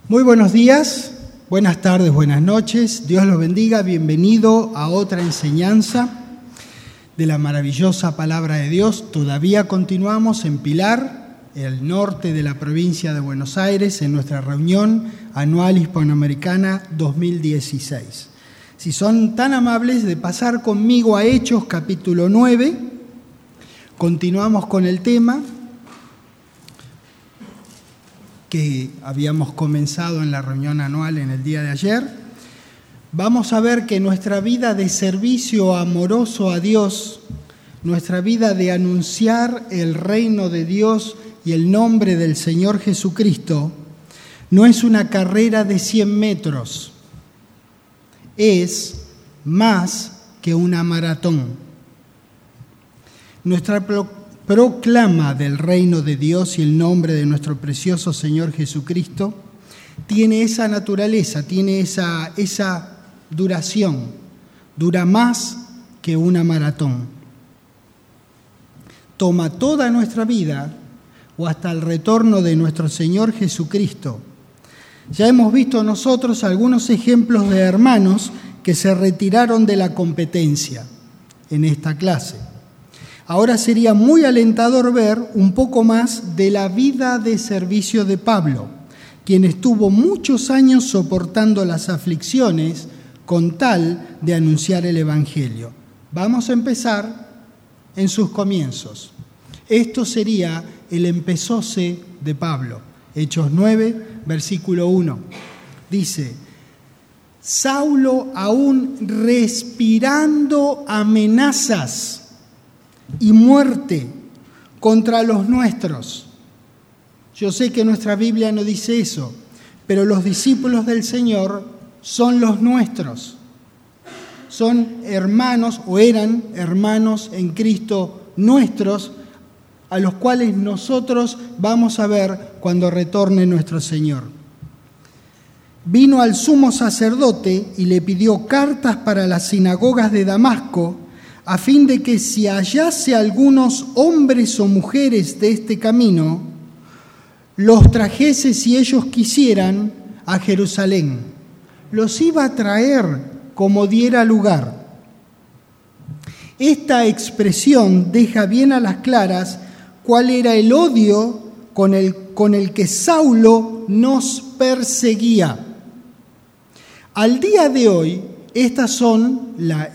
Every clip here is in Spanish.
Muy buenos días, buenas tardes, buenas noches. Dios los bendiga. Bienvenido a otra enseñanza de la maravillosa palabra de Dios. Todavía continuamos en Pilar, el norte de la provincia de Buenos Aires, en nuestra reunión anual hispanoamericana 2016. Si son tan amables de pasar conmigo a Hechos capítulo 9, continuamos con el tema que habíamos comenzado en la reunión anual en el día de ayer. Vamos a ver que nuestra vida de servicio amoroso a Dios, nuestra vida de anunciar el reino de Dios y el nombre del Señor Jesucristo, no es una carrera de 100 metros, es más que una maratón. Nuestra proclama del reino de Dios y el nombre de nuestro precioso Señor Jesucristo tiene esa naturaleza, tiene esa duración, dura más que una maratón. Toma toda nuestra vida o hasta el retorno de nuestro Señor Jesucristo. Ya hemos visto nosotros algunos ejemplos de hermanos que se retiraron de la competencia en esta clase. Ahora sería muy alentador ver un poco más de la vida de servicio de Pablo, quien estuvo muchos años soportando las aflicciones con tal de anunciar el Evangelio. Vamos a empezar en sus comienzos. Esto sería el empezóse de Pablo. Hechos 9, versículo 1. Dice: Saulo, aún respirando amenazas y muerte contra los nuestros. Yo sé que nuestra Biblia no dice eso, pero los discípulos del Señor son los nuestros. Son hermanos o eran hermanos en Cristo nuestros, a los cuales nosotros vamos a ver cuando retorne nuestro Señor. Vino al sumo sacerdote y le pidió cartas para las sinagogas de Damasco, a fin de que si hallase algunos hombres o mujeres de este camino, los trajese si ellos quisieran a Jerusalén. Los iba a traer como diera lugar. Esta expresión deja bien a las claras cuál era el odio con el que Saulo nos perseguía. Al día de hoy, estas son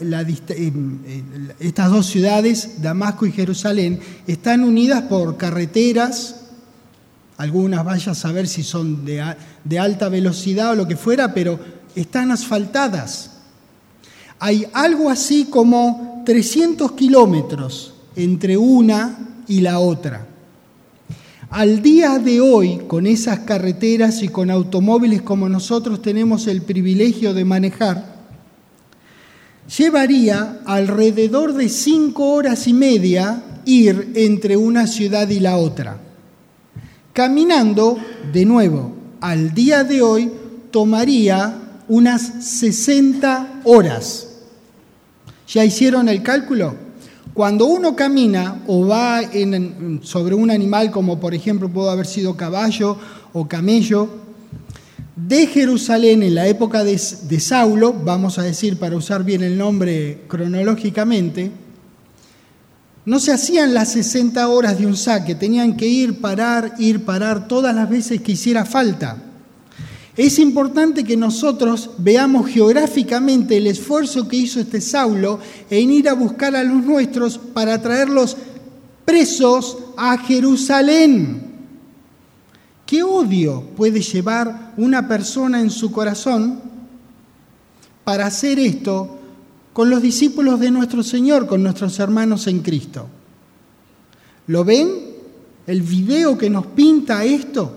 estas dos ciudades, Damasco y Jerusalén, están unidas por carreteras. Algunas vaya a saber si son de alta velocidad o lo que fuera, pero están asfaltadas. Hay algo así como 300 kilómetros entre una y la otra. Al día de hoy, con esas carreteras y con automóviles como nosotros tenemos el privilegio de manejar, llevaría alrededor de 5 horas y media ir entre una ciudad y la otra. Caminando, de nuevo, al día de hoy, tomaría unas 60 horas. ¿Ya hicieron el cálculo? Cuando uno camina o va sobre un animal, como por ejemplo pudo haber sido caballo o camello, de Jerusalén en la época de Saulo, vamos a decir para usar bien el nombre cronológicamente, no se hacían las 60 horas de un saque, tenían que ir, parar todas las veces que hiciera falta. Es importante que nosotros veamos geográficamente el esfuerzo que hizo este Saulo en ir a buscar a los nuestros para traerlos presos a Jerusalén. ¿Qué odio puede llevar una persona en su corazón para hacer esto con los discípulos de nuestro Señor, con nuestros hermanos en Cristo? ¿Lo ven? ¿El video que nos pinta esto?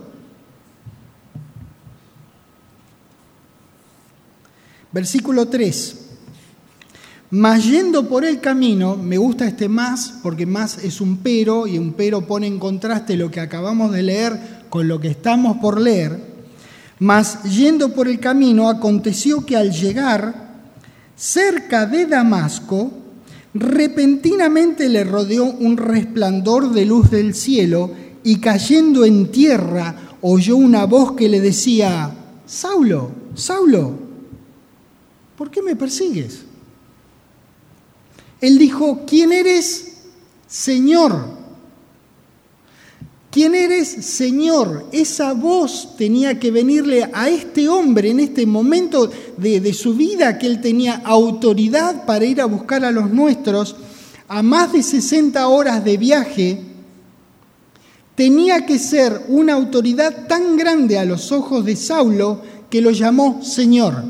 Versículo 3. Mas yendo por el camino, me gusta este más porque más es un pero y un pero pone en contraste lo que acabamos de leer con lo que estamos por leer. Mas yendo por el camino, aconteció que al llegar cerca de Damasco, repentinamente le rodeó un resplandor de luz del cielo y cayendo en tierra oyó una voz que le decía: Saulo, Saulo, ¿por qué me persigues? Él dijo, ¿quién eres, Señor? ¿Quién eres, Señor? Esa voz tenía que venirle a este hombre en este momento de su vida, que él tenía autoridad para ir a buscar a los nuestros, a más de 60 horas de viaje. Tenía que ser una autoridad tan grande a los ojos de Saulo que lo llamó Señor.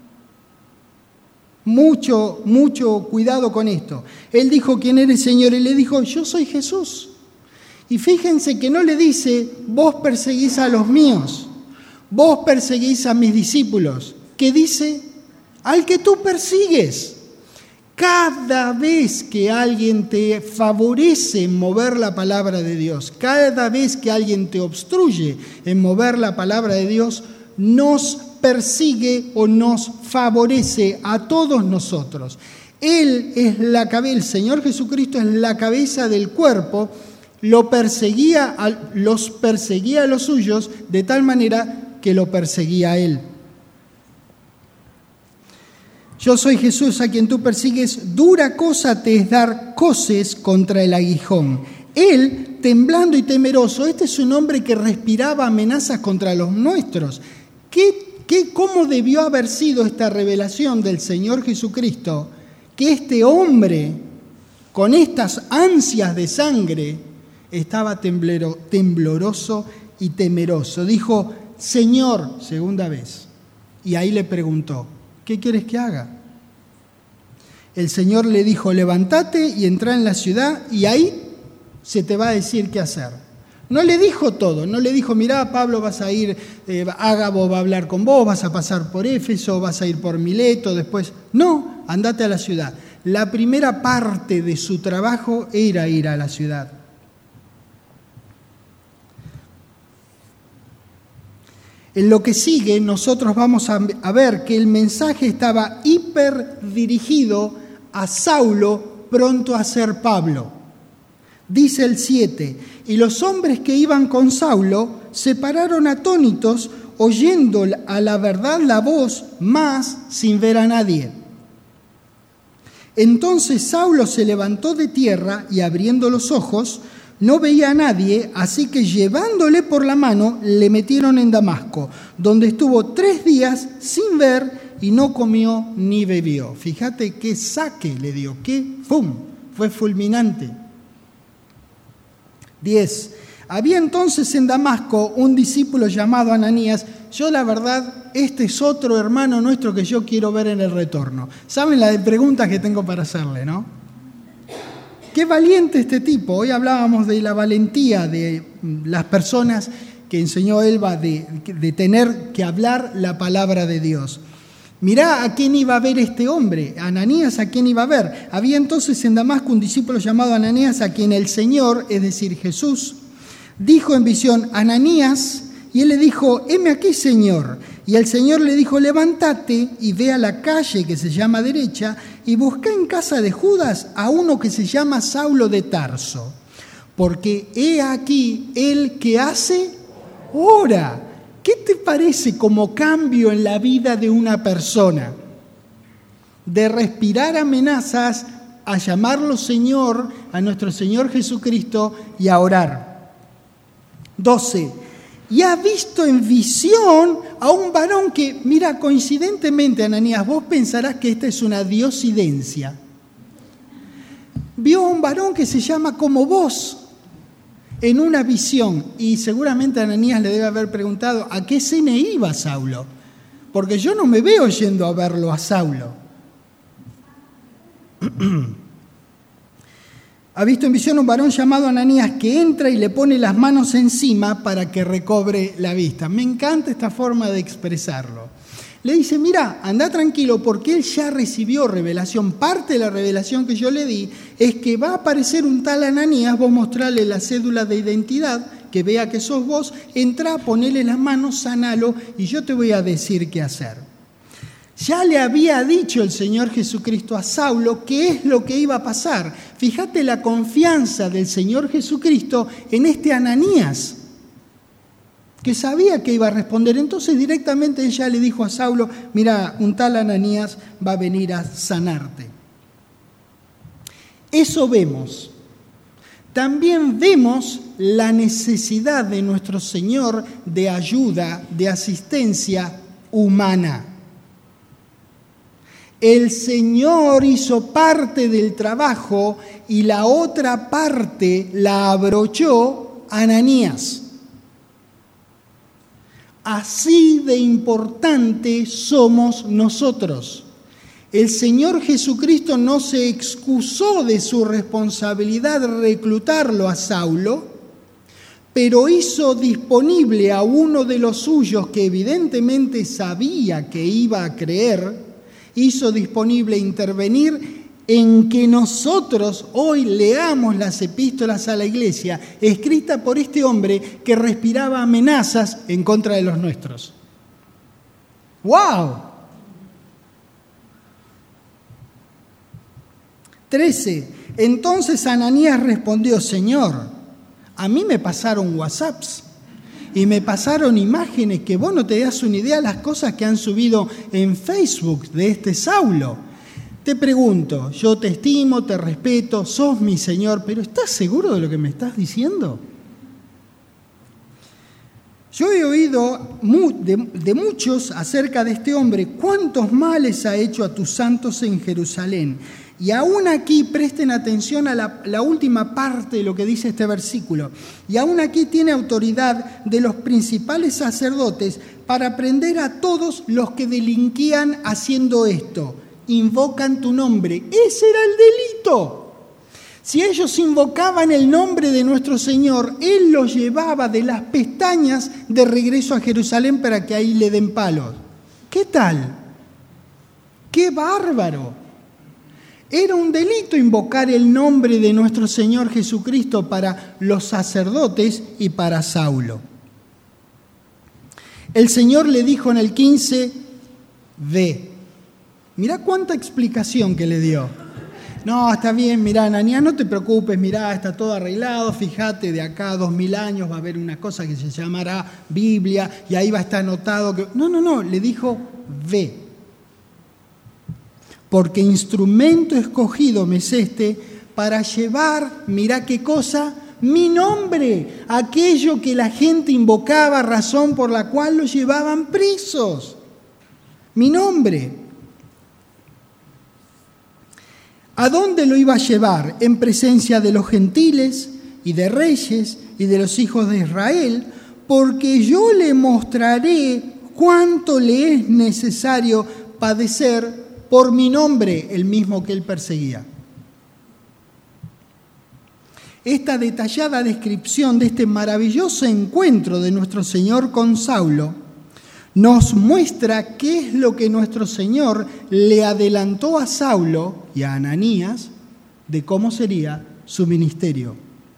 Mucho cuidado con esto. Él dijo, ¿quién eres, Señor? Él le dijo, yo soy Jesús. Y fíjense que no le dice, vos perseguís a los míos, vos perseguís a mis discípulos. ¿Qué dice? Al que tú persigues. Cada vez que alguien te favorece en mover la palabra de Dios, cada vez que alguien te obstruye en mover la palabra de Dios, nos persigue o nos favorece a todos nosotros. Él es la cabeza, el Señor Jesucristo es la cabeza del cuerpo. Los perseguía a los suyos de tal manera que lo perseguía a él. Yo soy Jesús a quien tú persigues, dura cosa te es dar coces contra el aguijón. Él, temblando y temeroso, este es un hombre que respiraba amenazas contra los nuestros. ¿Cómo debió haber sido esta revelación del Señor Jesucristo? Que este hombre, con estas ansias de sangre, estaba tembloroso y temeroso. Dijo, Señor, segunda vez. Y ahí le preguntó, ¿qué quieres que haga? El Señor le dijo, levántate y entra en la ciudad y ahí se te va a decir qué hacer. No le dijo todo, no le dijo, mirá, Pablo, vas a ir, Ágabo va a hablar con vos, vas a pasar por Éfeso, vas a ir por Mileto, después. No, andate a la ciudad. La primera parte de su trabajo era ir a la ciudad. En lo que sigue, nosotros vamos a ver que el mensaje estaba hiperdirigido a Saulo, pronto a ser Pablo. Dice el 7, y los hombres que iban con Saulo se pararon atónitos, oyendo a la verdad la voz, mas sin ver a nadie. Entonces Saulo se levantó de tierra y abriendo los ojos, no veía a nadie, así que llevándole por la mano, le metieron en Damasco, donde estuvo 3 días sin ver y no comió ni bebió. Fíjate qué saque le dio, fue fulminante. 10. Había entonces en Damasco un discípulo llamado Ananías. Yo la verdad, este es otro hermano nuestro que yo quiero ver en el retorno. ¿Saben la de preguntas que tengo para hacerle, no? Qué valiente este tipo. Hoy hablábamos de la valentía de las personas que enseñó Elba de tener que hablar la palabra de Dios. Mirá a quién iba a ver este hombre, Ananías, a quién iba a ver. Había entonces en Damasco un discípulo llamado Ananías, a quien el Señor, es decir, Jesús, dijo en visión, Ananías, y él le dijo, heme aquí, Señor. Y el Señor le dijo, levántate y ve a la calle que se llama Derecha y busca en casa de Judas a uno que se llama Saulo de Tarso, porque he aquí el que hace ora. ¿Qué te parece como cambio en la vida de una persona? De respirar amenazas a llamarlo Señor, a nuestro Señor Jesucristo y a orar. 12. Y ha visto en visión a un varón que, mira, coincidentemente, Ananías, vos pensarás que esta es una diosidencia. Vio a un varón que se llama como vos en una visión. Y seguramente Ananías le debe haber preguntado, ¿a qué cena iba Saulo? Porque yo no me veo yendo a verlo a Saulo. Ha visto en visión un varón llamado Ananías que entra y le pone las manos encima para que recobre la vista. Me encanta esta forma de expresarlo. Le dice, mira, anda tranquilo porque él ya recibió revelación. Parte de la revelación que yo le di es que va a aparecer un tal Ananías, vos mostrarle la cédula de identidad, que vea que sos vos, entra, ponele las manos, sanalo y yo te voy a decir qué hacer. Ya le había dicho el Señor Jesucristo a Saulo qué es lo que iba a pasar. Fíjate la confianza del Señor Jesucristo en este Ananías. que sabía que iba a responder. Entonces directamente ella le dijo a Saulo, mira, un tal Ananías va a venir a sanarte. Eso vemos. También vemos la necesidad de nuestro Señor de ayuda, de asistencia humana. El Señor hizo parte del trabajo y la otra parte la abrochó Ananías. Así de importante somos nosotros. El Señor Jesucristo no se excusó de su responsabilidad de reclutarlo a Saulo, pero hizo disponible a uno de los suyos que evidentemente sabía que iba a creer, hizo disponible intervenir en que nosotros hoy leamos las epístolas a la iglesia, escritas por este hombre que respiraba amenazas en contra de los nuestros. ¡Wow! 13. Entonces Ananías respondió, Señor, a mí me pasaron WhatsApps y me pasaron imágenes que vos no te das una idea de las cosas que han subido en Facebook de este Saulo. Te pregunto, yo te estimo, te respeto, sos mi Señor, pero ¿estás seguro de lo que me estás diciendo? Yo he oído de muchos acerca de este hombre, cuántos males ha hecho a tus santos en Jerusalén. Y aún aquí, presten atención a la última parte de lo que dice este versículo. Y aún aquí tiene autoridad de los principales sacerdotes para prender a todos los que delinquían haciendo esto. Invocan tu nombre. Ese era el delito. Si ellos invocaban el nombre de nuestro Señor, Él los llevaba de las pestañas de regreso a Jerusalén para que ahí le den palos. ¿Qué tal? ¡Qué bárbaro! Era un delito invocar el nombre de nuestro Señor Jesucristo para los sacerdotes y para Saulo. El Señor le dijo en el 15, ve. Mirá cuánta explicación que le dio. No, está bien, mirá, Ananías, no te preocupes, mirá, está todo arreglado, fíjate, de acá a 2000 años va a haber una cosa que se llamará Biblia y ahí va a estar anotado que... No, le dijo, ve. Porque instrumento escogido me es este para llevar, mirá qué cosa, mi nombre, aquello que la gente invocaba, razón por la cual los llevaban presos. Mi nombre. ¿A dónde lo iba a llevar? En presencia de los gentiles y de reyes y de los hijos de Israel, porque yo le mostraré cuánto le es necesario padecer por mi nombre, el mismo que él perseguía. Esta detallada descripción de este maravilloso encuentro de nuestro Señor con Saulo nos muestra qué es lo que nuestro Señor le adelantó a Saulo y a Ananías de cómo sería su ministerio.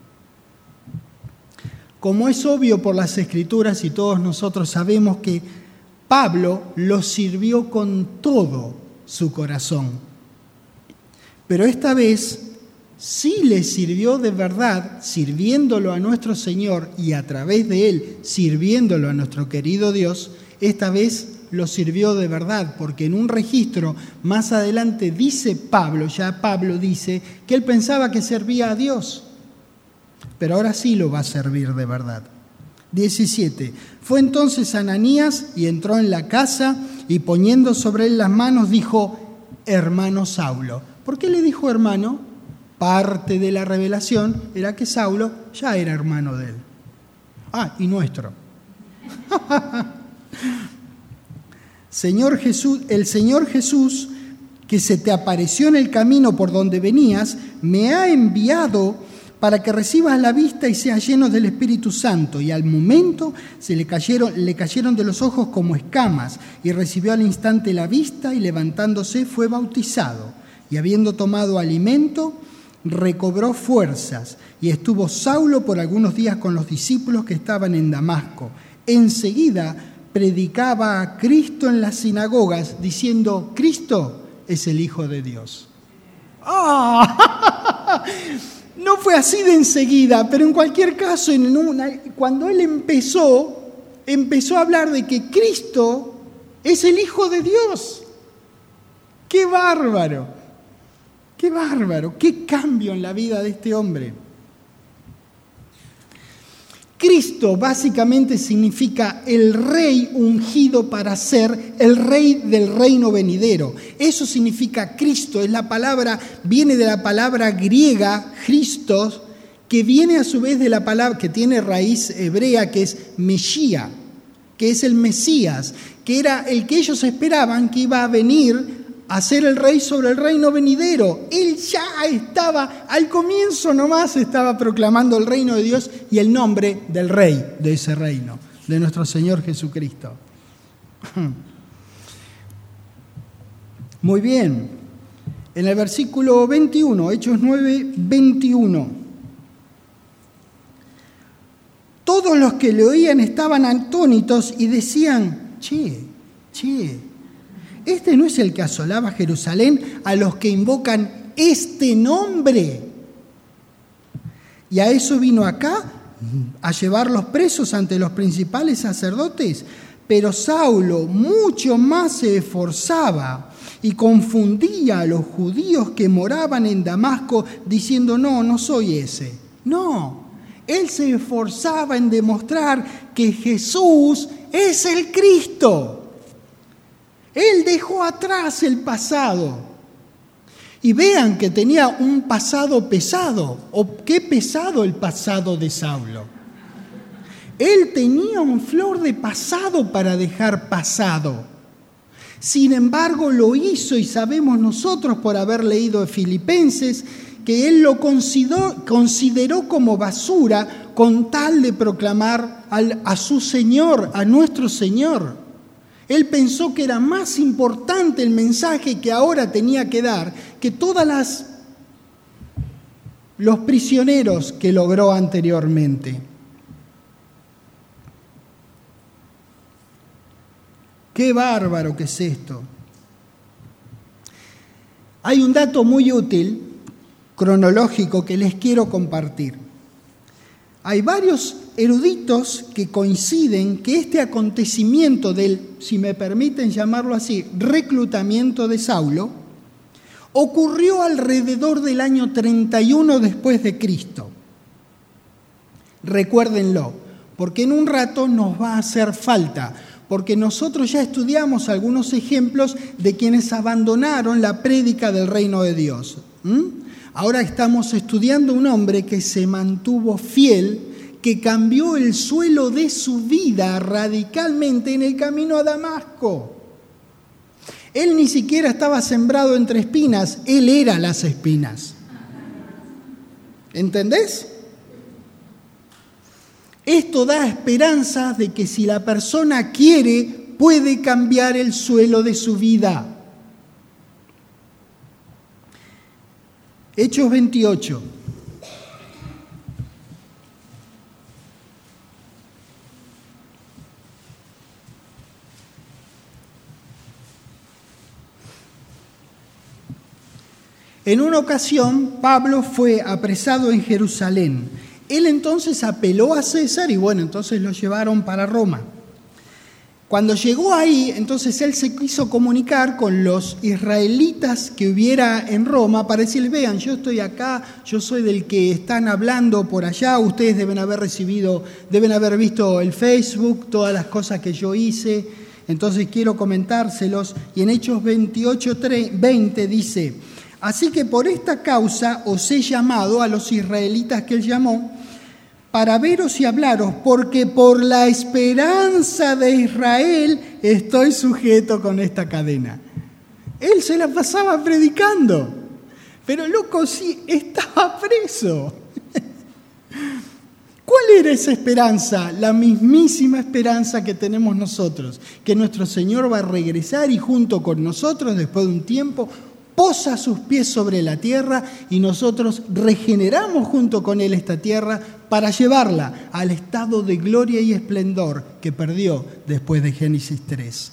Como es obvio por las Escrituras y todos nosotros sabemos que Pablo lo sirvió con todo su corazón. Pero esta vez sí le sirvió de verdad, sirviéndolo a nuestro Señor y a través de él, sirviéndolo a nuestro querido Dios. Esta vez lo sirvió de verdad, porque en un registro más adelante dice Pablo dice que él pensaba que servía a Dios, pero ahora sí lo va a servir de verdad. 17. Fue entonces Ananías y entró en la casa y poniendo sobre él las manos dijo, hermano Saulo. ¿Por qué le dijo hermano? Parte de la revelación era que Saulo ya era hermano de él. Y nuestro. El Señor Jesús, que se te apareció en el camino por donde venías, me ha enviado para que recibas la vista y seas lleno del Espíritu Santo. Y al momento le cayeron de los ojos como escamas, y recibió al instante la vista, y levantándose fue bautizado. Y habiendo tomado alimento, recobró fuerzas, y estuvo Saulo por algunos días con los discípulos que estaban en Damasco. Enseguida predicaba a Cristo en las sinagogas, diciendo, Cristo es el Hijo de Dios. No fue así de enseguida, pero en cualquier caso, cuando él empezó, empezó a hablar de que Cristo es el Hijo de Dios. ¡Qué bárbaro! ¡Qué bárbaro! ¡Qué cambio en la vida de este hombre! Cristo básicamente significa el rey ungido para ser el rey del reino venidero. Eso significa Cristo. Viene de la palabra griega, Christos, que viene a su vez de la palabra que tiene raíz hebrea, que es Meshía, que es el Mesías, que era el que ellos esperaban que iba a venir a ser el rey sobre el reino venidero. Él ya estaba, al comienzo nomás, estaba proclamando el reino de Dios y el nombre del rey de ese reino, de nuestro Señor Jesucristo. Muy bien. En el versículo 21, Hechos 9, 21. Todos los que le oían estaban atónitos y decían, che, ¿este no es el que asolaba Jerusalén a los que invocan este nombre? Y a eso vino acá, a llevarlos presos ante los principales sacerdotes. Pero Saulo mucho más se esforzaba y confundía a los judíos que moraban en Damasco, diciendo, no soy ese. No, él se esforzaba en demostrar que Jesús es el Cristo. Él dejó atrás el pasado. Y vean que tenía un pasado pesado. ¿O qué pesado el pasado de Saulo? Él tenía un flor de pasado para dejar pasado. Sin embargo, lo hizo, y sabemos nosotros por haber leído Filipenses, que él lo consideró como basura con tal de proclamar a su Señor, a nuestro Señor. Él pensó que era más importante el mensaje que ahora tenía que dar que los prisioneros que logró anteriormente. ¡Qué bárbaro que es esto! Hay un dato muy útil, cronológico, que les quiero compartir. Hay varios eruditos que coinciden que este acontecimiento del, si me permiten llamarlo así, reclutamiento de Saulo, ocurrió alrededor del año 31 después de Cristo. Recuérdenlo, porque en un rato nos va a hacer falta, porque nosotros ya estudiamos algunos ejemplos de quienes abandonaron la prédica del reino de Dios. Ahora estamos estudiando un hombre que se mantuvo fiel, que cambió el suelo de su vida radicalmente en el camino a Damasco. Él ni siquiera estaba sembrado entre espinas, él era las espinas. ¿Entendés? Esto da esperanza de que si la persona quiere, puede cambiar el suelo de su vida. Hechos 28. En una ocasión, Pablo fue apresado en Jerusalén. Él entonces apeló a César y entonces lo llevaron para Roma. Cuando llegó ahí, entonces él se quiso comunicar con los israelitas que hubiera en Roma para decirles, vean, yo estoy acá, yo soy del que están hablando por allá, ustedes deben haber visto el Facebook, todas las cosas que yo hice, entonces quiero comentárselos. Y en Hechos 28:20 dice, así que por esta causa os he llamado a los israelitas que él llamó, para veros y hablaros, porque por la esperanza de Israel estoy sujeto con esta cadena. Él se la pasaba predicando, pero loco, sí, estaba preso. ¿Cuál era esa esperanza? La mismísima esperanza que tenemos nosotros, que nuestro Señor va a regresar y junto con nosotros, después de un tiempo, posa sus pies sobre la tierra y nosotros regeneramos junto con Él esta tierra para llevarla al estado de gloria y esplendor que perdió después de Génesis 3.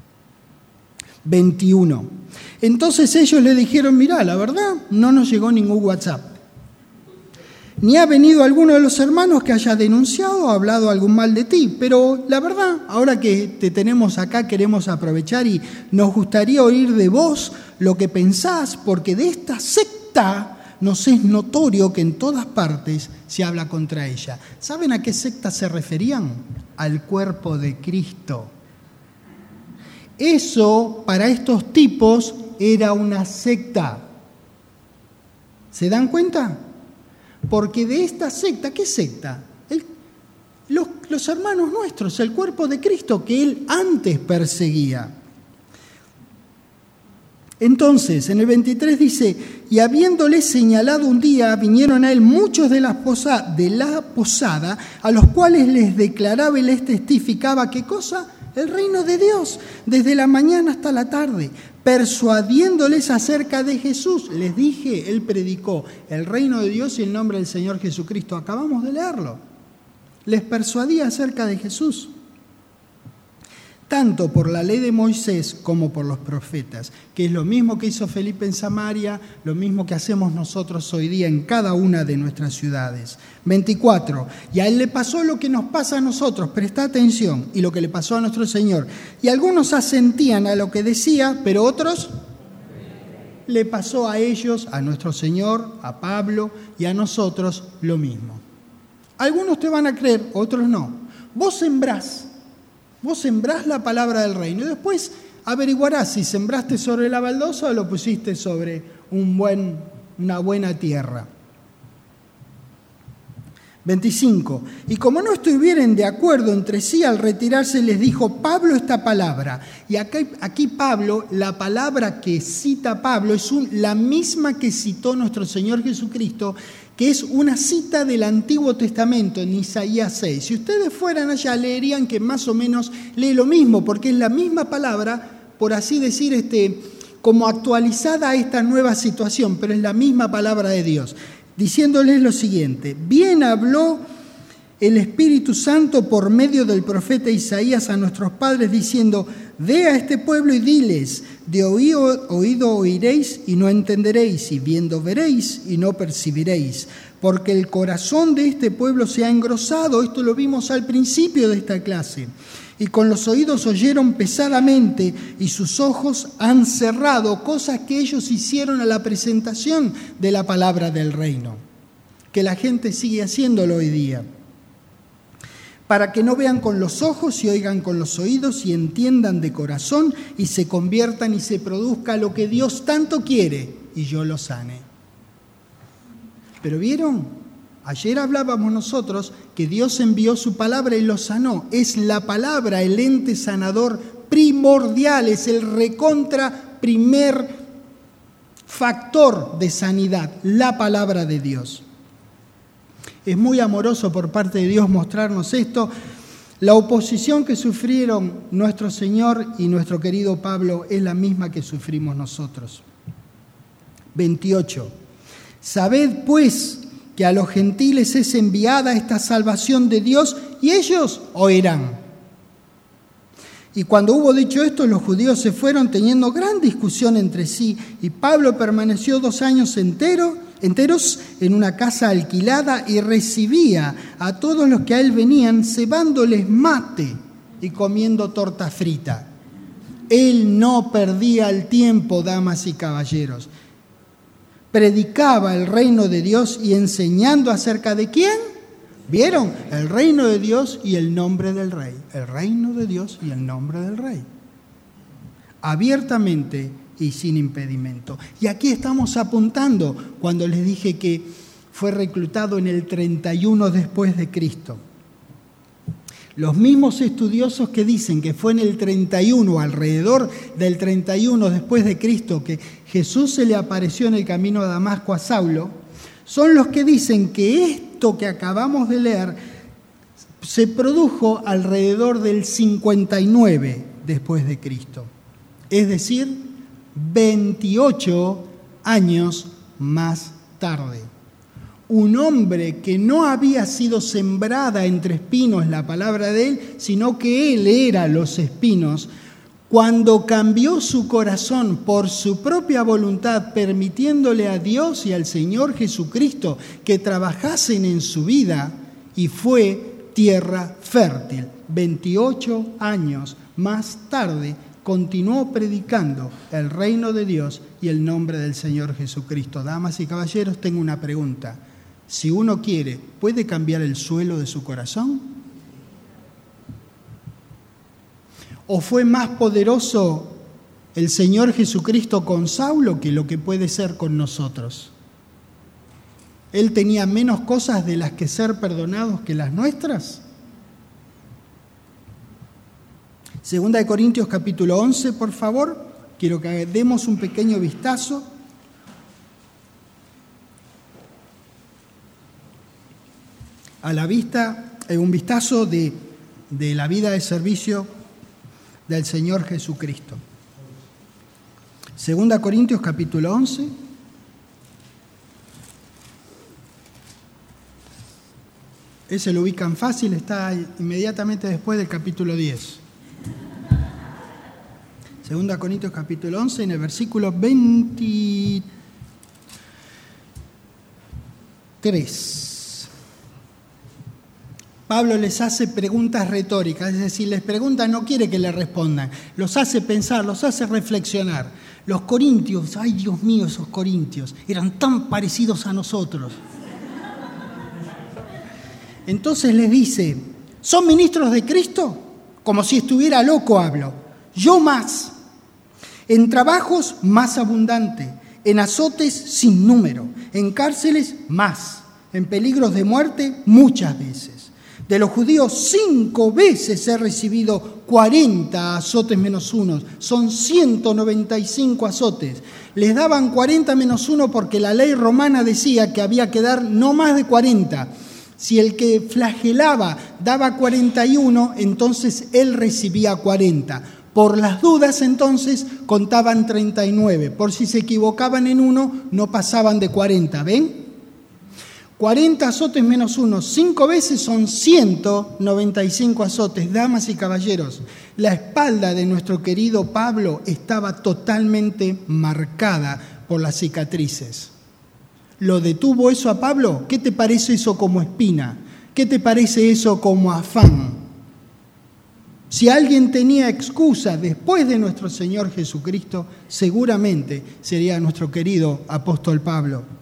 21. Entonces ellos le dijeron, mirá, la verdad, no nos llegó ningún WhatsApp. ni ha venido alguno de los hermanos que haya denunciado o hablado algún mal de ti. Pero la verdad, ahora que te tenemos acá, queremos aprovechar y nos gustaría oír de vos lo que pensás, porque de esta secta nos es notorio que en todas partes se habla contra ella. ¿Saben a qué secta se referían? Al cuerpo de Cristo. Eso, para estos tipos, era una secta. ¿Se dan cuenta? Porque de esta secta, ¿qué secta? Los hermanos nuestros, el cuerpo de Cristo que él antes perseguía. Entonces, en el 23 dice, y habiéndole señalado un día, vinieron a él muchos de la posada, a los cuales les declaraba y les testificaba, ¿qué cosa? El reino de Dios, desde la mañana hasta la tarde, persuadiéndoles acerca de Jesús. Les dije, él predicó el reino de Dios y el nombre del Señor Jesucristo. Acabamos de leerlo. Les persuadía acerca de Jesús, tanto por la ley de Moisés como por los profetas, que es lo mismo que hizo Felipe en Samaria, lo mismo que hacemos nosotros hoy día en cada una de nuestras ciudades. 24. Y a él le pasó lo que nos pasa a nosotros, presta atención, y lo que le pasó a nuestro Señor. Y algunos asentían a lo que decía, pero otros le pasó a ellos, a nuestro Señor, a Pablo y a nosotros lo mismo. Algunos te van a creer, otros no. Vos sembrás la palabra del reino y después averiguarás si sembraste sobre la baldosa o lo pusiste sobre una buena tierra. 25. Y como no estuvieran de acuerdo entre sí, al retirarse les dijo Pablo esta palabra. Y aquí Pablo, la palabra que cita Pablo es la misma que citó nuestro Señor Jesucristo, que es una cita del Antiguo Testamento en Isaías 6. Si ustedes fueran allá, leerían que más o menos lee lo mismo, porque es la misma palabra, por así decir, como actualizada a esta nueva situación, pero es la misma palabra de Dios, diciéndoles lo siguiente: bien habló el Espíritu Santo por medio del profeta Isaías a nuestros padres, diciendo, ve a este pueblo y diles, de oído oiréis y no entenderéis, y viendo veréis y no percibiréis, porque el corazón de este pueblo se ha engrosado. Esto lo vimos al principio de esta clase. Y con los oídos oyeron pesadamente y sus ojos han cerrado, cosas que ellos hicieron a la presentación de la palabra del reino, que la gente sigue haciéndolo hoy día. Para que no vean con los ojos y oigan con los oídos y entiendan de corazón y se conviertan y se produzca lo que Dios tanto quiere y yo los sane. ¿Pero vieron? Ayer hablábamos nosotros que Dios envió su palabra y los sanó. Es la palabra el ente sanador primordial, es el primer factor de sanidad, la palabra de Dios. Es muy amoroso por parte de Dios mostrarnos esto. La oposición que sufrieron nuestro Señor y nuestro querido Pablo es la misma que sufrimos nosotros. 28. Sabed pues que a los gentiles es enviada esta salvación de Dios y ellos oirán. Y cuando hubo dicho esto, los judíos se fueron teniendo gran discusión entre sí y Pablo permaneció 2 años enteros en una casa alquilada y recibía a todos los que a él venían cebándoles mate y comiendo torta frita. Él no perdía el tiempo, damas y caballeros. Predicaba el reino de Dios y enseñando acerca de ¿quién? ¿Vieron? El reino de Dios y el nombre del rey. El reino de Dios y el nombre del rey. Abiertamente y sin impedimento. Y aquí estamos apuntando cuando les dije que fue reclutado en el 31 después de Cristo. Los mismos estudiosos que dicen que fue en el 31, alrededor del 31 después de Cristo, que Jesús se le apareció en el camino a Damasco a Saulo, son los que dicen que esto que acabamos de leer se produjo alrededor del 59 después de Cristo. Es decir, 28 años más tarde. Un hombre que no había sido sembrada entre espinos la palabra de él, sino que él era los espinos, Cuando cambió su corazón por su propia voluntad, permitiéndole a Dios y al Señor Jesucristo que trabajasen en su vida, y fue tierra fértil. 28 años más tarde continuó predicando el reino de Dios y el nombre del Señor Jesucristo. Damas y caballeros, tengo una pregunta. Si uno quiere, ¿puede cambiar el suelo de su corazón? ¿O fue más poderoso el Señor Jesucristo con Saulo que lo que puede ser con nosotros? ¿Él tenía menos cosas de las que ser perdonados que las nuestras? Segunda de Corintios capítulo 11, por favor. Quiero que demos un pequeño vistazo. A la vista, un vistazo de la vida de servicio del Señor Jesucristo. Segunda Corintios capítulo 11. Ese lo ubican fácil, está inmediatamente después del capítulo 10. Segunda Corintios capítulo 11, en el versículo 23. Pablo les hace preguntas retóricas, es decir, les pregunta, no quiere que le respondan, los hace pensar, los hace reflexionar. Los corintios, ay Dios mío, esos corintios, eran tan parecidos a nosotros. Entonces les dice, ¿son ministros de Cristo? Como si estuviera loco hablo. Yo más. En trabajos más abundante, en azotes sin número, en cárceles más, en peligros de muerte muchas veces. De los judíos 5 veces he recibido 40 azotes menos 1. Son 195 azotes. Les daban 40 menos 1 porque la ley romana decía que había que dar no más de 40. Si el que flagelaba daba 41, entonces él recibía 40. Por las dudas, entonces, contaban 39. Por si se equivocaban en uno, no pasaban de 40. ¿Ven? 40 azotes menos 1, 5 veces son 195 azotes. Damas y caballeros, la espalda de nuestro querido Pablo estaba totalmente marcada por las cicatrices. ¿Lo detuvo eso a Pablo? ¿Qué te parece eso como espina? ¿Qué te parece eso como afán? Si alguien tenía excusa después de nuestro Señor Jesucristo, seguramente sería nuestro querido apóstol Pablo.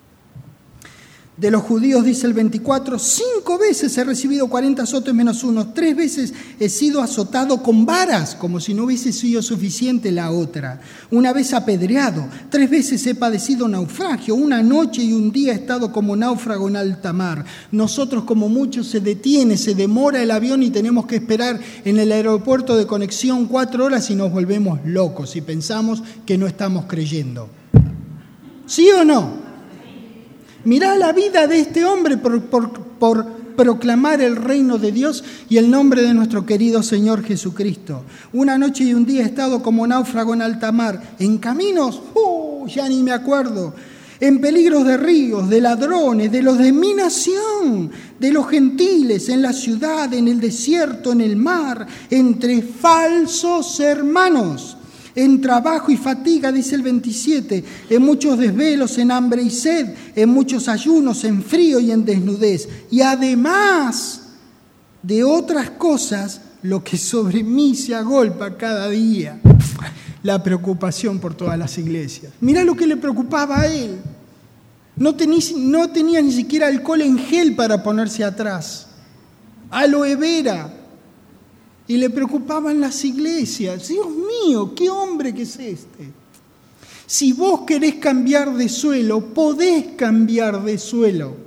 De los judíos, dice el 24, 5 veces he recibido 40 azotes menos 1, 3 veces he sido azotado con varas, como si no hubiese sido suficiente la otra. Una vez apedreado, 3 veces he padecido naufragio, una noche y un día he estado como náufrago en alta mar. Nosotros, como muchos, se demora el avión y tenemos que esperar en el aeropuerto de conexión 4 horas y nos volvemos locos y pensamos que no estamos creyendo. ¿Sí o no? Mirá la vida de este hombre por proclamar el reino de Dios y el nombre de nuestro querido Señor Jesucristo. Una noche y un día he estado como náufrago en alta mar, en caminos, ya ni me acuerdo, en peligros de ríos, de ladrones, de los de mi nación, de los gentiles, en la ciudad, en el desierto, en el mar, entre falsos hermanos. En trabajo y fatiga, dice el 27, en muchos desvelos, en hambre y sed, en muchos ayunos, en frío y en desnudez. Y además de otras cosas, lo que sobre mí se agolpa cada día, la preocupación por todas las iglesias. Mirá lo que le preocupaba a él. No tenía ni siquiera alcohol en gel para ponerse atrás. Aloe vera. Y le preocupaban las iglesias. Dios mío, qué hombre que es este. Si vos querés cambiar de suelo, podés cambiar de suelo.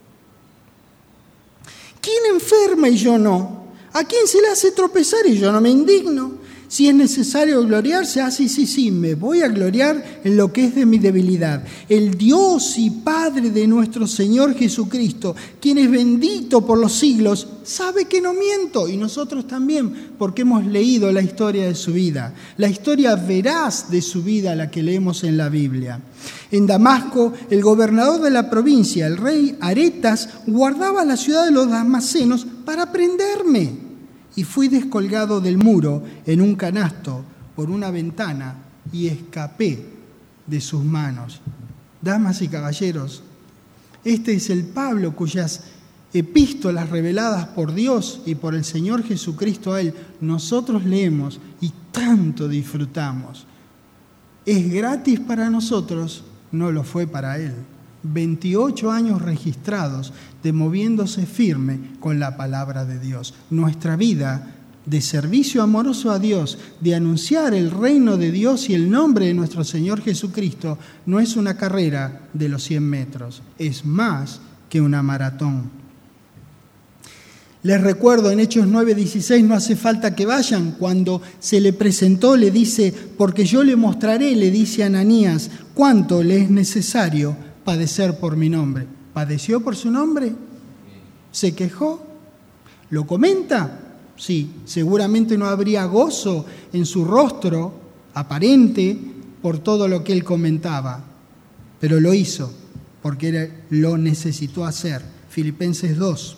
¿Quién enferma y yo no? ¿A quién se le hace tropezar y yo no me indigno? Si es necesario gloriarse, sí, me voy a gloriar en lo que es de mi debilidad. El Dios y Padre de nuestro Señor Jesucristo, quien es bendito por los siglos, sabe que no miento, y nosotros también, porque hemos leído la historia de su vida, la historia veraz de su vida, la que leemos en la Biblia. En Damasco, el gobernador de la provincia, el rey Aretas, guardaba la ciudad de los damascenos para prenderme. y fui descolgado del muro en un canasto por una ventana y escapé de sus manos. Damas y caballeros, este es el Pablo cuyas epístolas reveladas por Dios y por el Señor Jesucristo a él nosotros leemos y tanto disfrutamos. Es gratis para nosotros, no lo fue para él. 28 años registrados de moviéndose firme con la palabra de Dios. Nuestra vida de servicio amoroso a Dios, de anunciar el reino de Dios y el nombre de nuestro Señor Jesucristo, no es una carrera de los 100 metros, es más que una maratón. Les recuerdo, en Hechos 9:16, no hace falta que vayan. Cuando se le presentó, le dice, porque yo le mostraré, le dice a Ananías, cuánto le es necesario padecer por mi nombre. ¿Padeció por su nombre? ¿Se quejó? ¿Lo comenta? Sí, seguramente no habría gozo en su rostro aparente por todo lo que él comentaba, pero lo hizo porque lo necesitó hacer. Filipenses 2.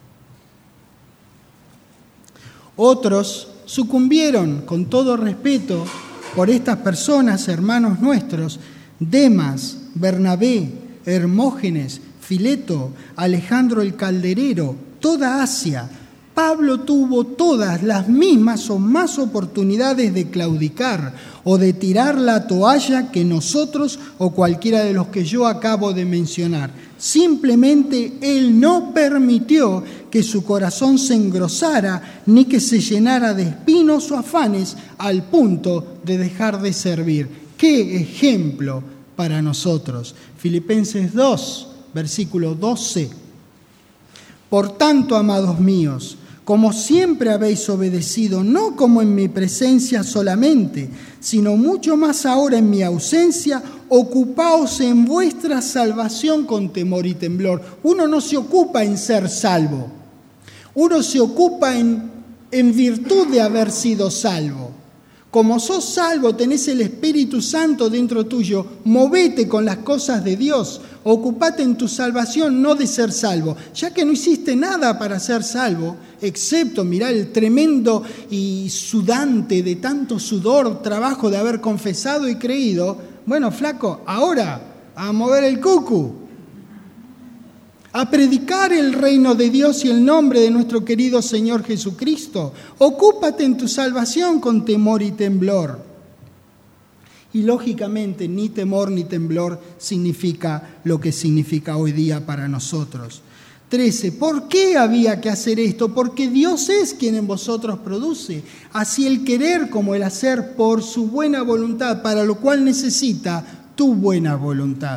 Otros sucumbieron, con todo respeto por estas personas, hermanos nuestros, Demas, Bernabé, Hermógenes, Fileto, Alejandro el Calderero, toda Asia. Pablo tuvo todas las mismas o más oportunidades de claudicar o de tirar la toalla que nosotros o cualquiera de los que yo acabo de mencionar. Simplemente él no permitió que su corazón se engrosara ni que se llenara de espinos o afanes al punto de dejar de servir. ¡Qué ejemplo para nosotros! Filipenses 2, versículo 12. Por tanto, amados míos, como siempre habéis obedecido, no como en mi presencia solamente, sino mucho más ahora en mi ausencia, ocupaos en vuestra salvación con temor y temblor. Uno no se ocupa en ser salvo, uno se ocupa en virtud de haber sido salvo. Como sos salvo, tenés el Espíritu Santo dentro tuyo, movete con las cosas de Dios, ocupate en tu salvación, no de ser salvo. Ya que no hiciste nada para ser salvo, excepto mirar el tremendo y sudante de tanto sudor, trabajo de haber confesado y creído, bueno, flaco, ahora a mover el cucu, a predicar el reino de Dios y el nombre de nuestro querido Señor Jesucristo. Ocúpate en tu salvación con temor y temblor. Y lógicamente ni temor ni temblor significa lo que significa hoy día para nosotros. 13. ¿Por qué había que hacer esto? Porque Dios es quien en vosotros produce, así el querer como el hacer por su buena voluntad, para lo cual necesita tu buena voluntad.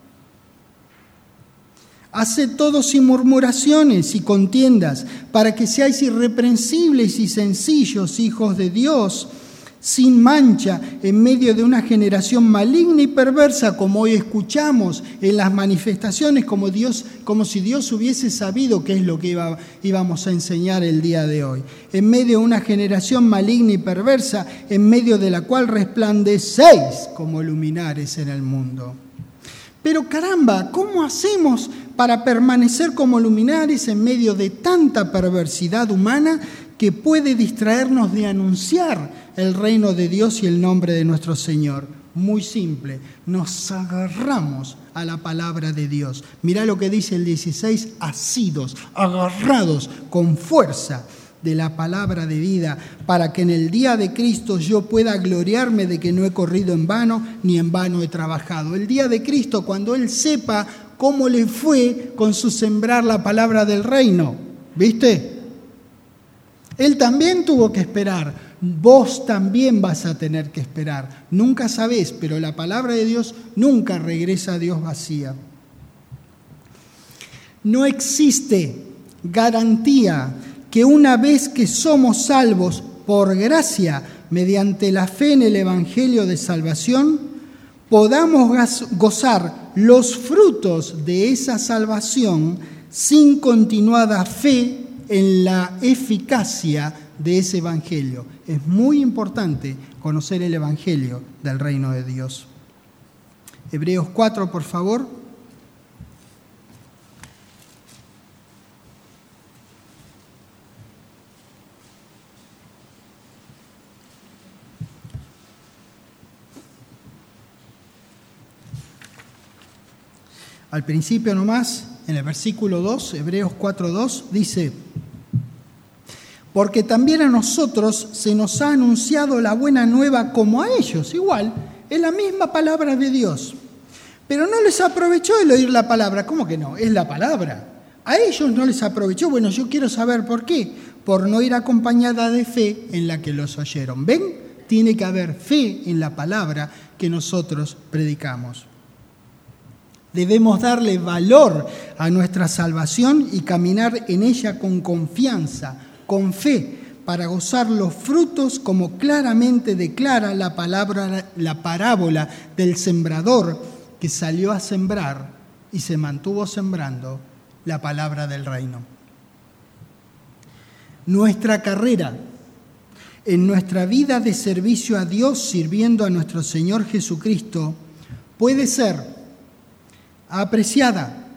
Haced todo sin murmuraciones y contiendas, para que seáis irreprensibles y sencillos, hijos de Dios, sin mancha, en medio de una generación maligna y perversa, como hoy escuchamos en las manifestaciones, como si Dios hubiese sabido qué es lo que íbamos a enseñar el día de hoy. En medio de una generación maligna y perversa, en medio de la cual resplandecéis como luminares en el mundo. Pero caramba, ¿cómo hacemos para permanecer como luminares en medio de tanta perversidad humana que puede distraernos de anunciar el reino de Dios y el nombre de nuestro Señor? Muy simple, nos agarramos a la palabra de Dios. Mirá lo que dice el 16, asidos, agarrados con fuerza de la palabra de vida, para que en el día de Cristo yo pueda gloriarme de que no he corrido en vano, ni en vano he trabajado. El día de Cristo, cuando Él sepa cómo le fue con su sembrar la palabra del reino. ¿Viste? Él también tuvo que esperar. Vos también vas a tener que esperar. Nunca sabés, pero la palabra de Dios nunca regresa a Dios vacía. No existe garantía que una vez que somos salvos por gracia, mediante la fe en el Evangelio de salvación, podamos gozar los frutos de esa salvación sin continuada fe en la eficacia de ese Evangelio. Es muy importante conocer el Evangelio del reino de Dios. Hebreos 4, por favor. Al principio nomás, en el versículo 2, Hebreos 4:2, dice: porque también a nosotros se nos ha anunciado la buena nueva como a ellos, igual, es la misma palabra de Dios. Pero no les aprovechó el oír la palabra. ¿Cómo que no? Es la palabra. A ellos no les aprovechó. Bueno, yo quiero saber por qué. Por no ir acompañada de fe en la que los oyeron. ¿Ven? Tiene que haber fe en la palabra que nosotros predicamos. Debemos darle valor a nuestra salvación y caminar en ella con confianza, con fe, para gozar los frutos como claramente declara la parábola del sembrador que salió a sembrar y se mantuvo sembrando la palabra del reino. Nuestra carrera en nuestra vida de servicio a Dios, sirviendo a nuestro Señor Jesucristo, puede ser apreciada,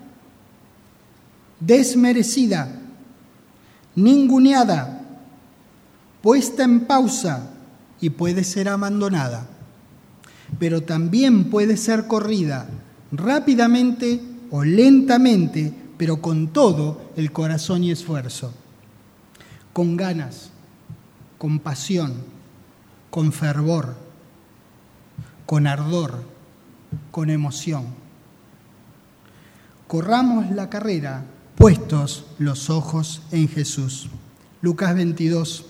desmerecida, ninguneada, puesta en pausa y puede ser abandonada. Pero también puede ser corrida rápidamente o lentamente, pero con todo el corazón y esfuerzo, con ganas, con pasión, con fervor, con ardor, con emoción. Corramos la carrera puestos los ojos en Jesús. Lucas 22.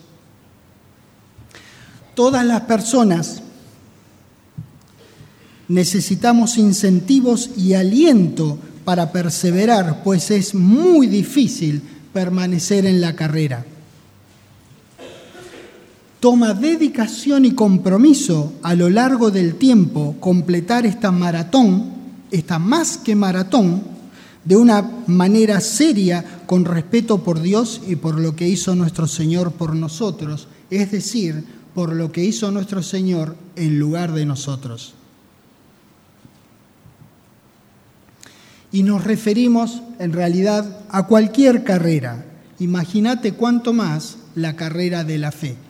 Todas las personas necesitamos incentivos y aliento para perseverar, pues es muy difícil permanecer en la carrera. Toma dedicación y compromiso a lo largo del tiempo completar esta maratón, esta más que maratón, de una manera seria, con respeto por Dios y por lo que hizo nuestro Señor por nosotros, es decir, por lo que hizo nuestro Señor en lugar de nosotros. Y nos referimos en realidad a cualquier carrera. Imagínate cuánto más la carrera de la fe.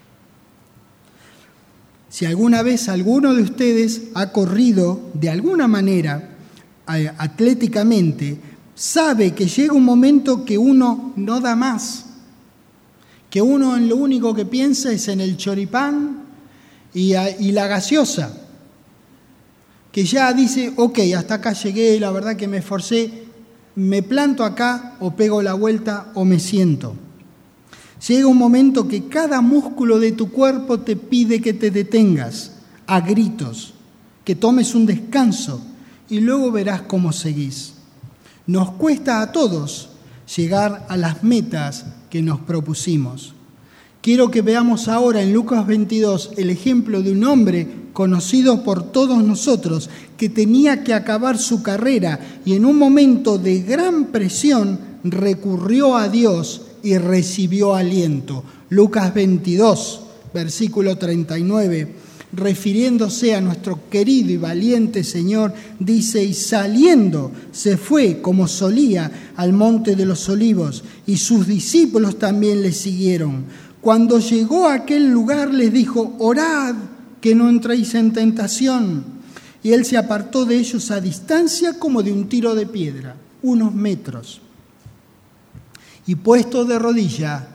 Si alguna vez alguno de ustedes ha corrido de alguna manera atléticamente, sabe que llega un momento que uno no da más, que uno en lo único que piensa es en el choripán y la gaseosa, que ya dice, ok, hasta acá llegué, la verdad que me esforcé, me planto acá o pego la vuelta o me siento. Llega un momento que cada músculo de tu cuerpo te pide que te detengas a gritos, que tomes un descanso y luego verás cómo seguís. Nos cuesta a todos llegar a las metas que nos propusimos. Quiero que veamos ahora en Lucas 22 el ejemplo de un hombre conocido por todos nosotros que tenía que acabar su carrera y en un momento de gran presión recurrió a Dios y recibió aliento. Lucas 22, versículo 39, refiriéndose a nuestro querido y valiente Señor, dice: y saliendo se fue como solía al monte de los olivos, y sus discípulos también le siguieron. Cuando llegó a aquel lugar les dijo: orad, que no entréis en tentación. Y él se apartó de ellos a distancia como de un tiro de piedra, unos metros. Y puesto de rodilla,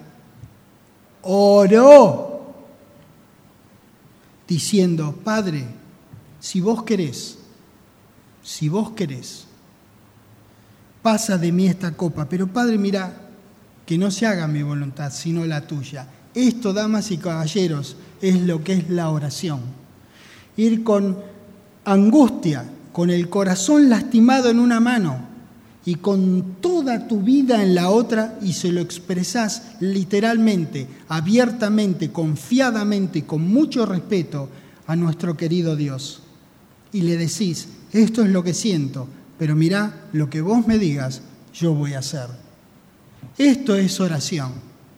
oró, diciendo: Padre, si vos querés, pasa de mí esta copa, pero Padre, mira, que no se haga mi voluntad, sino la tuya. Esto, damas y caballeros, es lo que es la oración. Ir con angustia, con el corazón lastimado en una mano y con toda tu vida en la otra, y se lo expresás literalmente, abiertamente, confiadamente y con mucho respeto a nuestro querido Dios. Y le decís: esto es lo que siento, pero mirá, lo que vos me digas, yo voy a hacer. Esto es oración.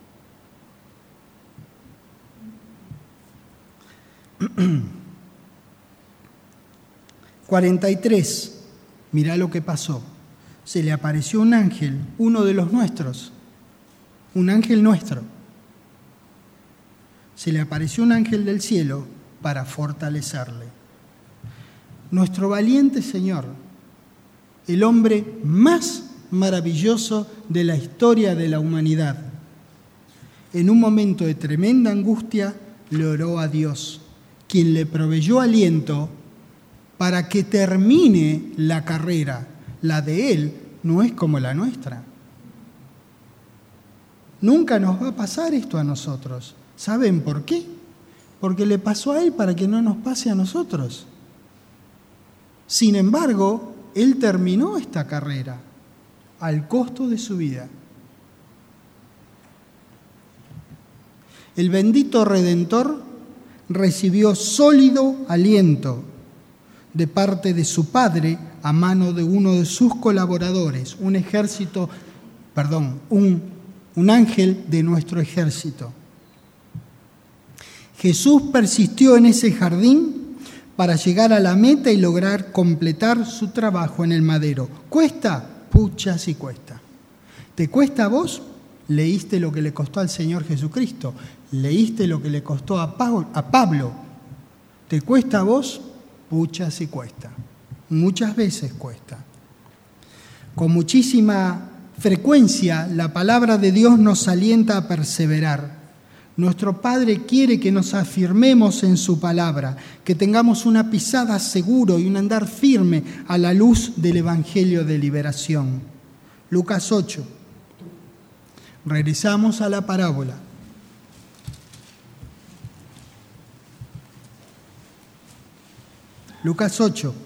43. Mirá lo que pasó. Se le apareció un ángel, uno de los nuestros, un ángel nuestro. Se le apareció un ángel del cielo para fortalecerle. Nuestro valiente Señor el hombre más maravilloso de la historia de la humanidad. En un momento de tremenda angustia, le oró a Dios, quien le proveyó aliento para que termine la carrera. La de él no es como la nuestra. Nunca nos va a pasar esto a nosotros. ¿Saben por qué? Porque le pasó a él para que no nos pase a nosotros. Sin embargo, él terminó esta carrera al costo de su vida. El bendito Redentor recibió sólido aliento de parte de su Padre a mano de uno de sus colaboradores, un ángel de nuestro ejército. Jesús persistió en ese jardín para llegar a la meta y lograr completar su trabajo en el madero. ¿Cuesta? Pucha si cuesta. ¿Te cuesta a vos? Leíste lo que le costó al Señor Jesucristo. Leíste lo que le costó a Pablo. ¿Te cuesta a vos? Pucha si cuesta. Muchas veces cuesta. Con muchísima frecuencia la palabra de Dios nos alienta a perseverar. Nuestro Padre quiere que nos afirmemos en su palabra, que tengamos una pisada seguro y un andar firme a la luz del Evangelio de liberación. Lucas 8. Regresamos a la parábola. Lucas 8,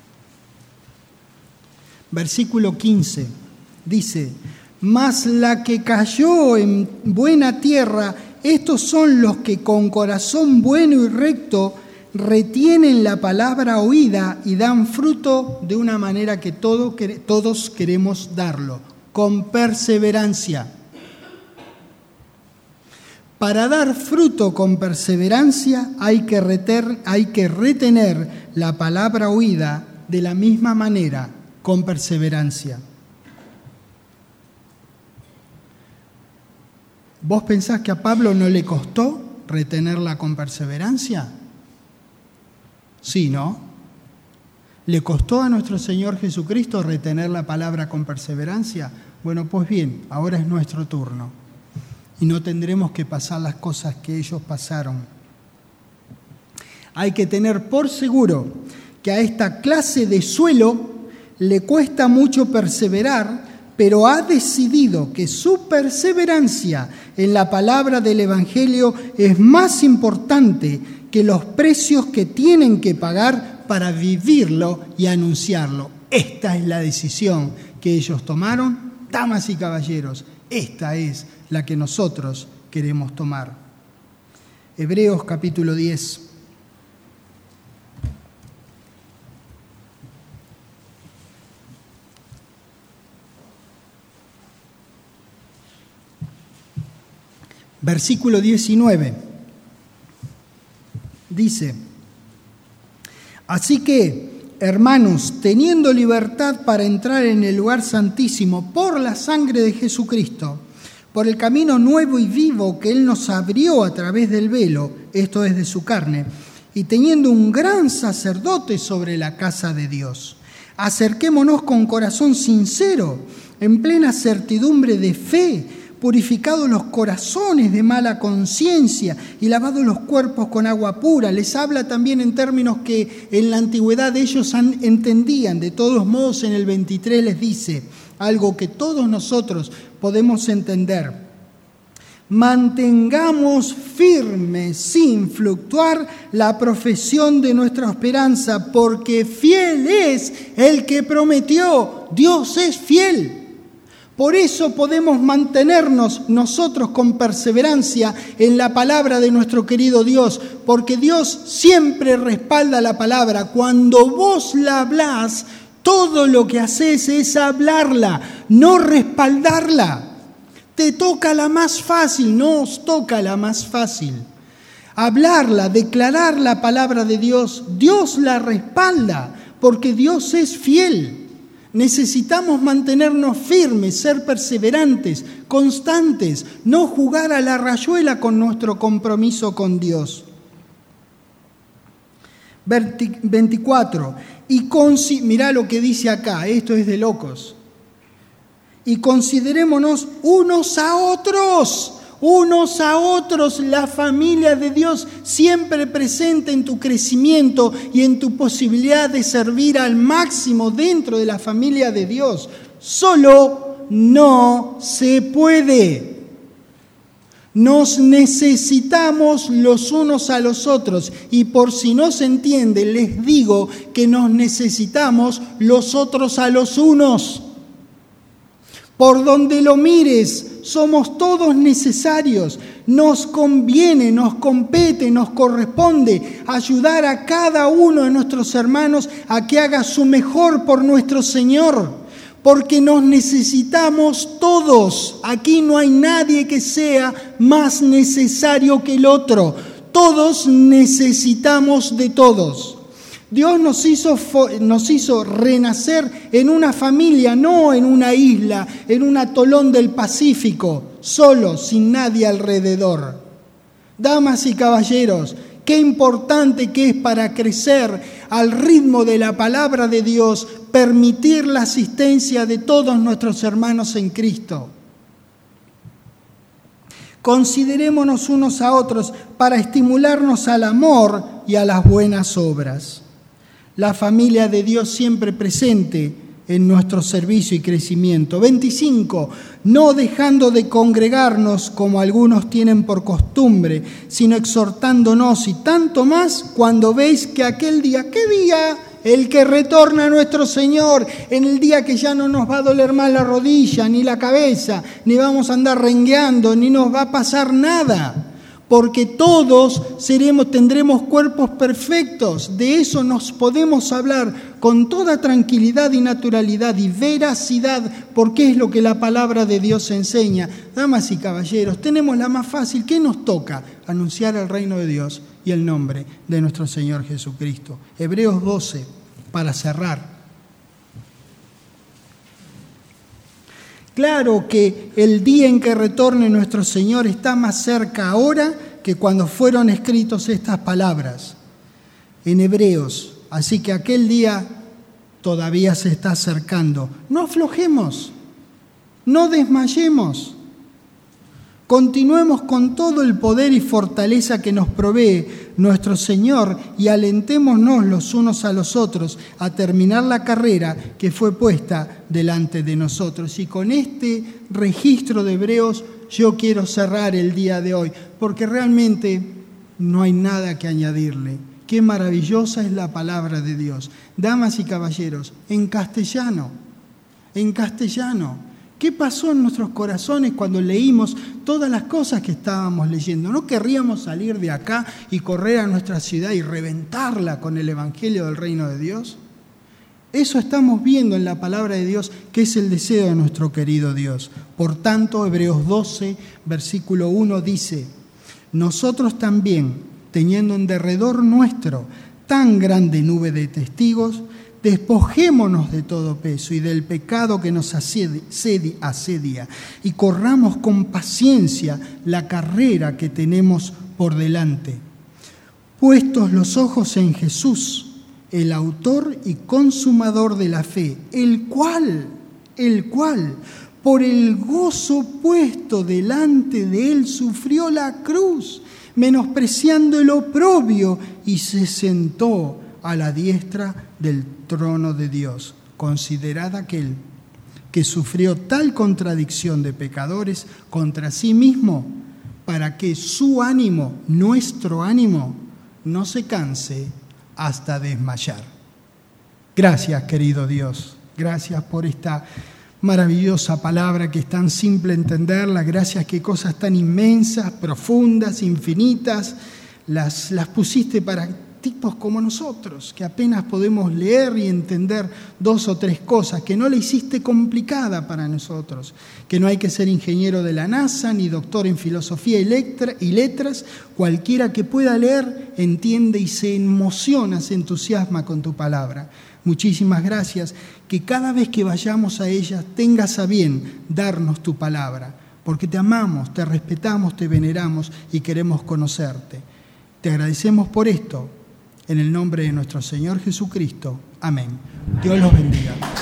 versículo 15, dice: mas la que cayó en buena tierra, estos son los que con corazón bueno y recto retienen la palabra oída y dan fruto de una manera que todos queremos darlo, con perseverancia. Para dar fruto con perseverancia hay que retener la palabra oída de la misma manera, con perseverancia. ¿Vos pensás que a Pablo no le costó retenerla con perseverancia? Sí, ¿no? ¿Le costó a nuestro Señor Jesucristo retener la palabra con perseverancia? Bueno, pues bien, ahora es nuestro turno. Y no tendremos que pasar las cosas que ellos pasaron. Hay que tener por seguro que a esta clase de suelo le cuesta mucho perseverar, pero ha decidido que su perseverancia en la palabra del Evangelio es más importante que los precios que tienen que pagar para vivirlo y anunciarlo. Esta es la decisión que ellos tomaron, damas y caballeros. Esta es la que nosotros queremos tomar. Hebreos capítulo 10. Versículo 19. Dice: así que, hermanos, teniendo libertad para entrar en el lugar santísimo por la sangre de Jesucristo, por el camino nuevo y vivo que Él nos abrió a través del velo, esto es de su carne, y teniendo un gran sacerdote sobre la casa de Dios, acerquémonos con corazón sincero, en plena certidumbre de fe, purificados los corazones de mala conciencia y lavados los cuerpos con agua pura. Les habla también en términos que en la antigüedad ellos entendían. De todos modos, en el 23 les dice algo que todos nosotros podemos entender: mantengamos firme, sin fluctuar, la profesión de nuestra esperanza, porque fiel es el que prometió. Dios es fiel. Por eso podemos mantenernos nosotros con perseverancia en la palabra de nuestro querido Dios, porque Dios siempre respalda la palabra. Cuando vos la hablás, todo lo que haces es hablarla, no respaldarla. Te toca la más fácil, no os toca la más fácil. Hablarla, declarar la palabra de Dios, Dios la respalda, porque Dios es fiel. Necesitamos mantenernos firmes, ser perseverantes, constantes, no jugar a la rayuela con nuestro compromiso con Dios. 24. Y mirá lo que dice acá, esto es de locos. Y considerémonos unos a otros, la familia de Dios siempre presente en tu crecimiento y en tu posibilidad de servir al máximo dentro de la familia de Dios. Solo no se puede. Nos necesitamos los unos a los otros, y por si no se entiende, les digo que nos necesitamos los otros a los unos. Por donde lo mires, somos todos necesarios. Nos conviene, nos compete, nos corresponde ayudar a cada uno de nuestros hermanos a que haga su mejor por nuestro Señor. Porque nos necesitamos todos. Aquí no hay nadie que sea más necesario que el otro. Todos necesitamos de todos. Dios nos hizo renacer en una familia, no en una isla, en un atolón del Pacífico, solo, sin nadie alrededor. Damas y caballeros, qué importante que es para crecer al ritmo de la palabra de Dios, permitir la asistencia de todos nuestros hermanos en Cristo. Considerémonos unos a otros para estimularnos al amor y a las buenas obras. La familia de Dios siempre presente en nuestro servicio y crecimiento. 25. No dejando de congregarnos como algunos tienen por costumbre, sino exhortándonos, y tanto más cuando veis que aquel día, ¿qué día? El que retorna a nuestro Señor, en el día que ya no nos va a doler más la rodilla, ni la cabeza, ni vamos a andar rengueando, ni nos va a pasar nada. Porque todos tendremos cuerpos perfectos. De eso nos podemos hablar con toda tranquilidad y naturalidad y veracidad, porque es lo que la palabra de Dios enseña. Damas y caballeros, tenemos la más fácil. ¿Qué nos toca? Anunciar el reino de Dios y el nombre de nuestro Señor Jesucristo. Hebreos 12, para cerrar. Claro que el día en que retorne nuestro Señor está más cerca ahora que cuando fueron escritas estas palabras en Hebreos. Así que aquel día todavía se está acercando. No aflojemos, no desmayemos. Continuemos con todo el poder y fortaleza que nos provee nuestro Señor y alentémonos los unos a los otros a terminar la carrera que fue puesta delante de nosotros. Y con este registro de Hebreos yo quiero cerrar el día de hoy, porque realmente no hay nada que añadirle. Qué maravillosa es la palabra de Dios. Damas y caballeros, en castellano. ¿Qué pasó en nuestros corazones cuando leímos todas las cosas que estábamos leyendo? ¿No querríamos salir de acá y correr a nuestra ciudad y reventarla con el Evangelio del Reino de Dios? Eso estamos viendo en la palabra de Dios, que es el deseo de nuestro querido Dios. Por tanto, Hebreos 12, versículo 1 dice: nosotros también, teniendo en derredor nuestro tan grande nube de testigos, despojémonos de todo peso y del pecado que nos asedia y corramos con paciencia la carrera que tenemos por delante. Puestos los ojos en Jesús, el autor y consumador de la fe, el cual, por el gozo puesto delante de él, sufrió la cruz, menospreciando el oprobio, y se sentó a la diestra del trono de Dios. Considerad aquel que sufrió tal contradicción de pecadores contra sí mismo, para que su ánimo, nuestro ánimo, no se canse hasta desmayar. Gracias, querido Dios. Gracias por esta maravillosa palabra que es tan simple entenderla. Gracias que cosas tan inmensas, profundas, infinitas, las pusiste para tipos como nosotros, que apenas podemos leer y entender 2 o 3 cosas, que no la hiciste complicada para nosotros, que no hay que ser ingeniero de la NASA ni doctor en filosofía y letras. Cualquiera que pueda leer entiende y se emociona, se entusiasma con tu palabra. Muchísimas gracias, que cada vez que vayamos a ella tengas a bien darnos tu palabra, porque te amamos, te respetamos, te veneramos y queremos conocerte. Te agradecemos por esto En el nombre de nuestro Señor Jesucristo. Amén. Dios los bendiga.